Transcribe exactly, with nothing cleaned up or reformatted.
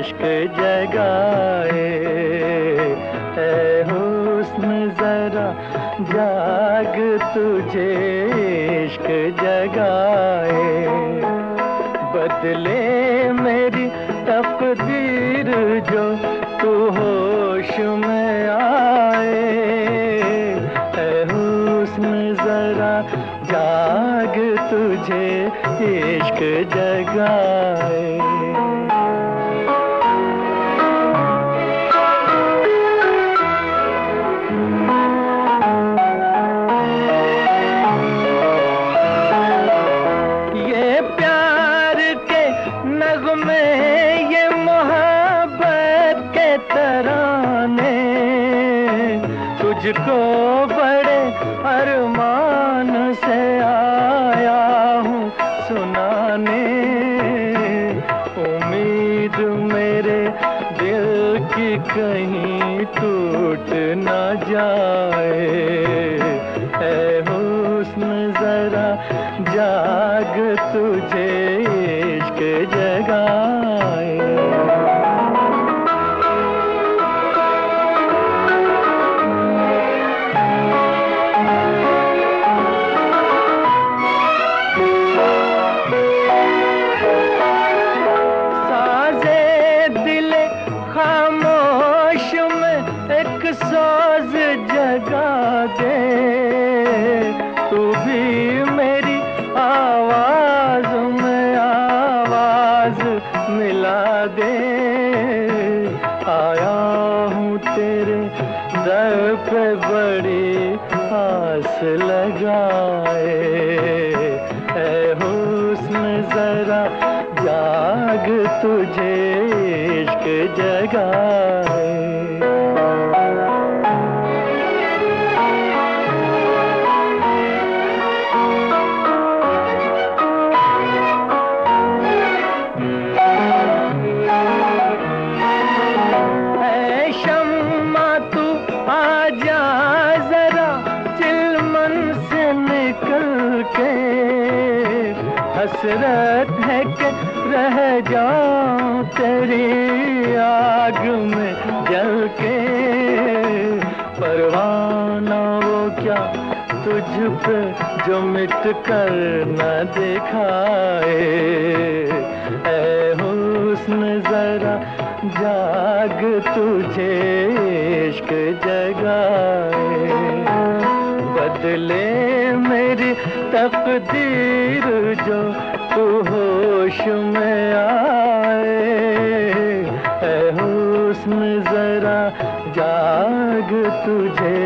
इश्क जगाए। है हुस्न जरा जाग तुझे इश्क जगाए। बदले मेरी तकदीर जो तू होश में आए। है हुस्न जरा जाग तुझे इश्क जगाए। ये प्यार के नगमे, ये मोहब्बत के तराने तुझको बड़े अरमान से आया हूँ सुनाने। उम्मीद मेरे दिल की कहीं टूट न जाए। है हुस्न जरा जाग तुझे इश्क जगाए। खामोश में एक सोज जगा दे, तू भी मेरी आवाज में आवाज मिला दे। आया हूँ तेरे दर पे बड़ी आस लगाए। है हुस्न जरा जाग तुझे इश्क जगाए। ऐ शम्मा तू आजा जरा चिलमन से निकल के। हसरत है कि रह जाऊं तेरी आग में जल के। परवाना वो क्या तुझ पे जो मिट कर न दिखाए। ऐ हुस्न जरा जाग तुझे इश्क जगाए। बदले मेरी तकदीर जो तू होश में आए। है हुस्न जरा जाग तुझे